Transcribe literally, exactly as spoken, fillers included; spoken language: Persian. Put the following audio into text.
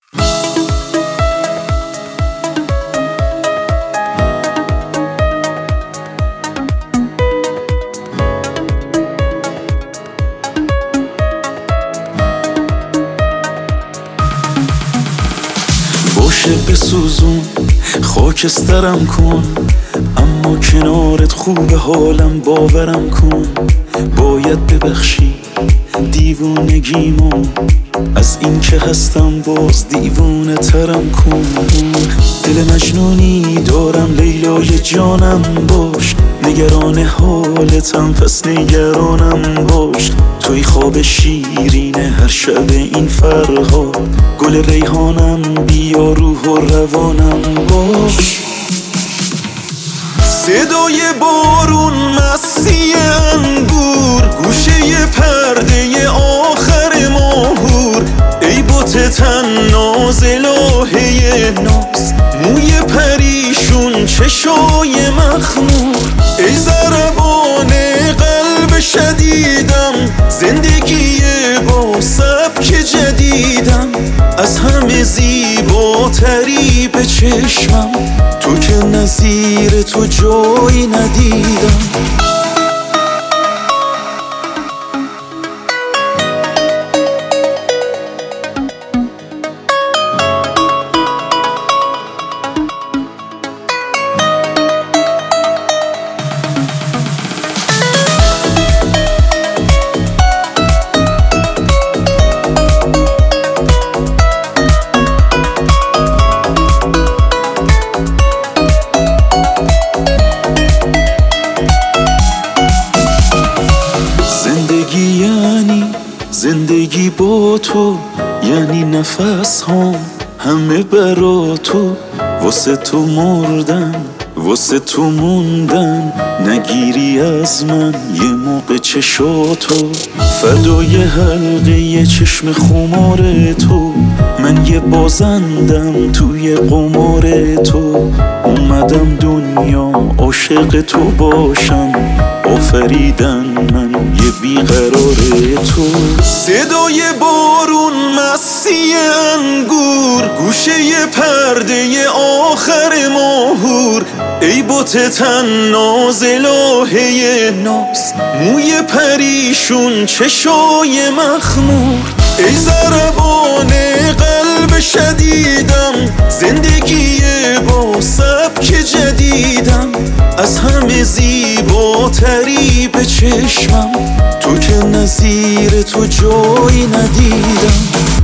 باشه بسوزون خاکسترم کن، اما کنارت خوب حالم باورم کن. باید ببخشی دیوونگیمو، از این که هستم باز دیوونه ترم کن. دل مجنونی دارم لیلای جانم باش، نگران حالتم پس نگرانم باش. توی خواب شیرینه هر شب این فرهاد، گل ریحانم بیا روح و روانم باش. صدای بارون مستی انگور، گوشه پرده آخر ماهور. ای بوت تن ناز الهه ناز، موی پریشون چشای مخمور. ای ضربان قلب شدیدم، زندگی با سبک جدیدم. از همه زیباتری به چشمم، تو که نظیر تو جایی ندیدم. زندگی با تو یعنی نفس هم همه برا تو. واسه تو مردن، واسه تو موندن. نگیری از من یه موقع چشاتو، فدای حلقه یه چشم خمار تو. من یه بازندم توی قمار تو. اومدم دنیا عاشق تو باشم، آفریدن من یه بیقرار تو. صدای بارون مستی انگور، گوشه پرده آخر ماهور. ای بوت تن ناز الهه ناز، موی پریشون چشای مخمور. ای ضربان قلب شدیدم، زندگی با سبک جدیدم. از همه زیباتری به چشمم، تو که نظیر تو جایی ندیدم.